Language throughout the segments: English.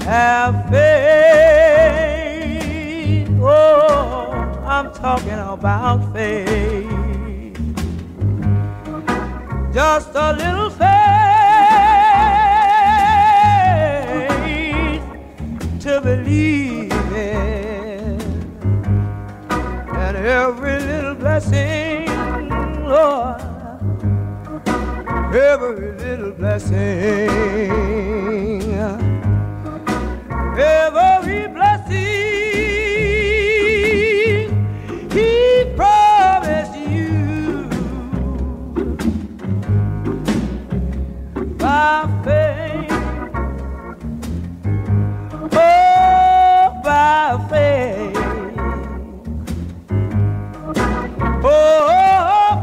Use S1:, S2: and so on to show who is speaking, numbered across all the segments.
S1: Have faith. Oh, I'm talking about faith. Just a little faith to believe in, and every little blessing, Lord, every little blessing, every blessing He promised you by faith. Oh, by faith. Oh,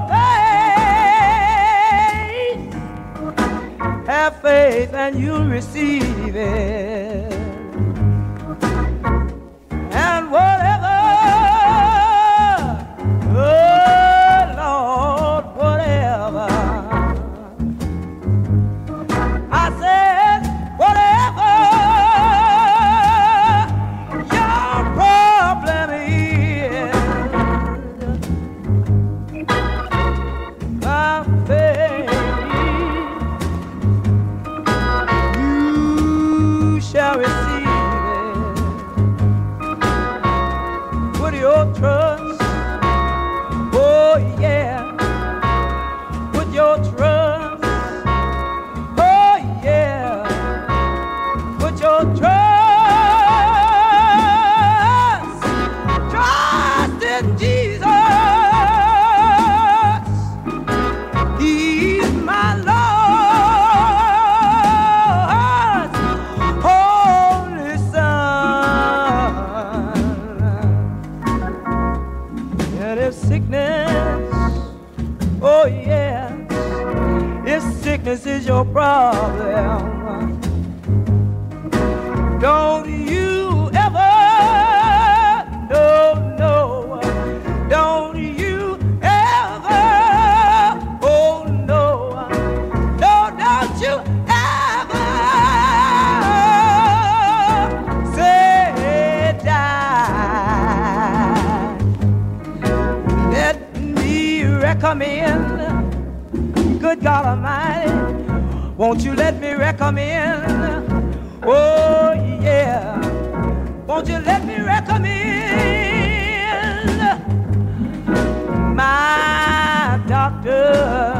S1: faith. Have faith and you'll receive it. And whatever, oh Lord, whatever, I said, whatever your problem is, by faith you shall receive it. Put your trust, oh yeah, put your trust, oh yeah, put your trust in Jesus. He's my Lord's only Son. And if sickness, oh yeah, if sickness is your problem, don't you ever, no, don't you ever, oh no, don't you ever say die. Let me recommend, good God Almighty, won't you let me recommend, oh yeah, won't you let me recommend my doctor?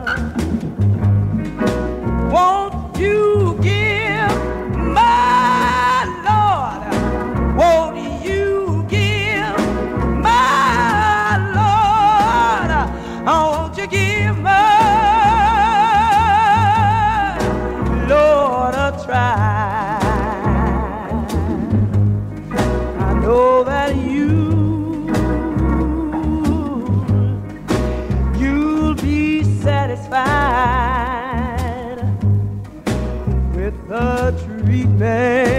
S1: Won't you give my Lord, won't you give my Lord, won't you give my Lord a try? I know that you'll be satisfied with the treatment